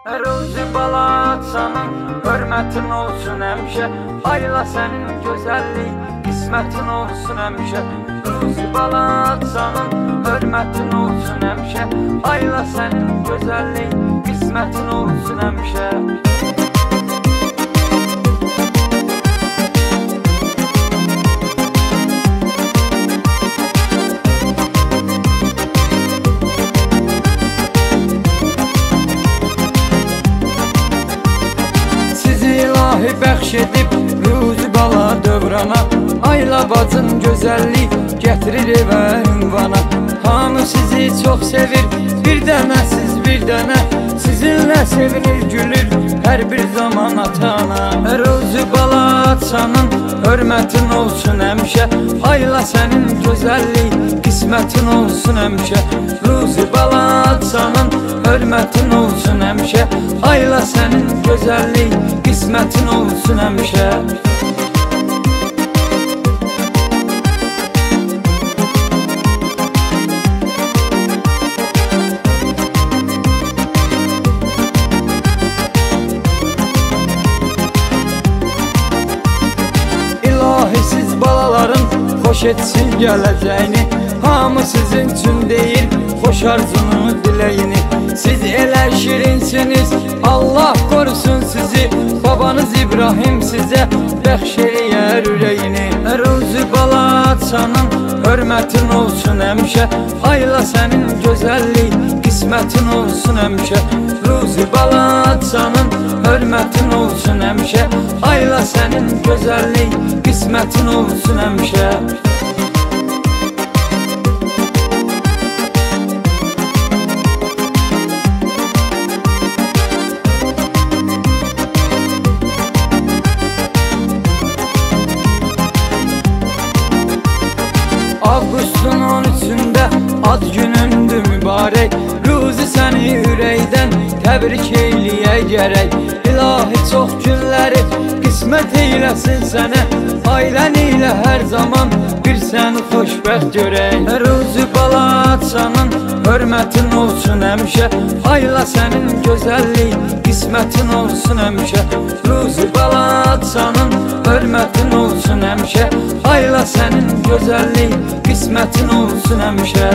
Ruzi bala atsanın, hörmətin olsun həmişə. Ayla sənin gözəllik, qismətin olsun həmişə. Ruzi bala atsanın, hörmətin olsun həmişə. Ayla sənin gözəllik, qismətin olsun həmişə. Bəxş edib Ruzi bala dövrana. Ayla bacın gözəllik gətirir evə ünvana. Hamı sizi çox sevir, bir dənə siz bir dənə. Sizinlə sevinir, gülür hər bir zaman atana. Ruzi bala atsanın, hörmətin olsun həmişə. Ayla sənin gözəllik, qismətin olsun həmişə. Ruzi bala atsanın, hörmətin olsun həmişə. Ayla sənin gözəllik, qismətin olsun həmişə. İlahi siz balaların xoş etsin gələcəyini. Hamı sizin üçün deyir, xoş arzunu diləyini. Siz elə şirinsiniz, Allah korusun sizi. Babanız İbrahim sizə bəxş eləyər ürəyini. Ruzi bala atsanın, hörmətin olsun həmişə. Ayla sənin gözəllik, qismətin olsun həmişə. Ruzi bala atsanın, hörmətin olsun həmişə. Ayla sənin gözəllik, qismətin olsun həmişə. Avqustun 13-də ad günündür mübarək. Ruzi səni ürəkdən təbrik eyliyə gərək. İlahi çox günləri qismət eyləsin sənə. Ailən ilə hər zaman bir səni xoşbəxt görək. Ruzi bala atsanın, hörmətin olsun həmişə. Ayla sənin gözəllik, qismətin olsun həmişə. Ruzi bala atsanın, hörmətin olsun həmişə. Ayla sənin gözəllik, qismətin olsun həmişə.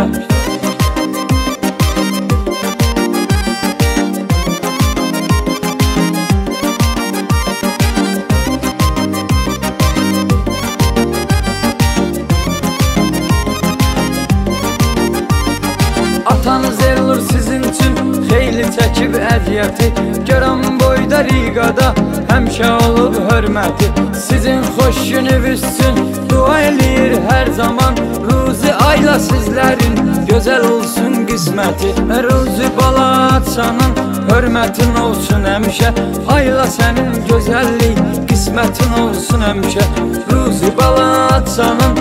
Atanız elur sizin üçün xeyli çəkib əziyyəti. Görəm boyda riqada həmişə olub hörməti. Sizin xoş gününüz üçün dua eləyir hər zaman. Ruzi ayla sizlərin gözəl olsun qisməti. Ruzi bala atsanın, hörmətin olsun həmişə. Ayla sənin gözəllik, qismətin olsun həmişə. Ruzi bala atsanın,